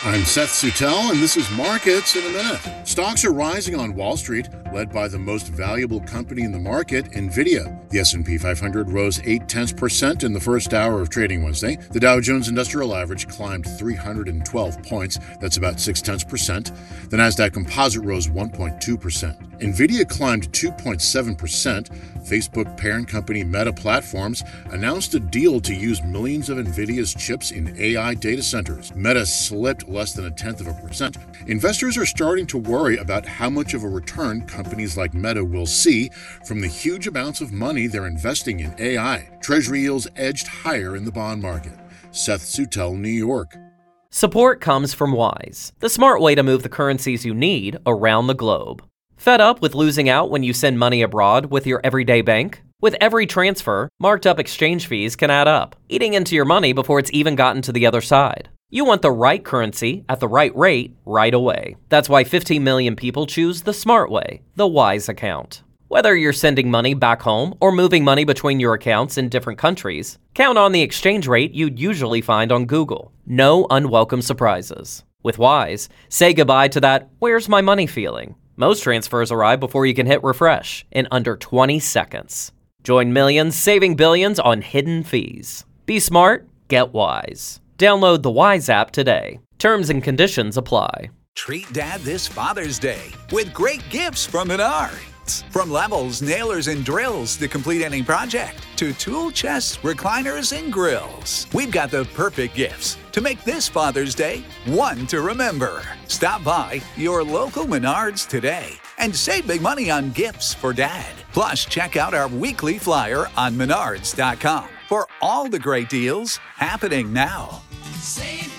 I'm Seth Suttel, and this is Markets in a Minute. Stocks are rising on Wall Street, led by the most valuable company in the market, NVIDIA. The S&P 500 rose 0.8% in the first hour of trading Wednesday. The Dow Jones Industrial Average climbed 312 points. That's about 0.6%. The Nasdaq Composite rose 1.2%. NVIDIA climbed 2.7%. Facebook parent company Meta Platforms announced a deal to use millions of NVIDIA's chips in AI data centers. Meta slipped less than 0.1%. Investors are starting to worry about how much of a return companies like Meta will see from the huge amounts of money they're investing in AI. Treasury yields edged higher in the bond market. Seth Suttel, New York. Support comes from Wise, the smart way to move the currencies you need around the globe. Fed up with losing out when you send money abroad with your everyday bank? With every transfer, marked up exchange fees can add up, eating into your money before it's even gotten to the other side. You want the right currency at the right rate right away. That's why 15 million people choose the smart way, the Wise account. Whether you're sending money back home or moving money between your accounts in different countries, count on the exchange rate you'd usually find on Google. No unwelcome surprises. With Wise, say goodbye to that "where's my money" feeling. Most transfers arrive before you can hit refresh in under 20 seconds. Join millions saving billions on hidden fees. Be smart, get Wise. Download the Wise app today. Terms and conditions apply. Treat Dad this Father's Day with great gifts from Menards. From levels, nailers, and drills to complete any project, to tool chests, recliners, and grills. We've got the perfect gifts to make this Father's Day one to remember. Stop by your local Menards today and save big money on gifts for Dad. Plus, check out our weekly flyer on menards.com for all the great deals happening now. Save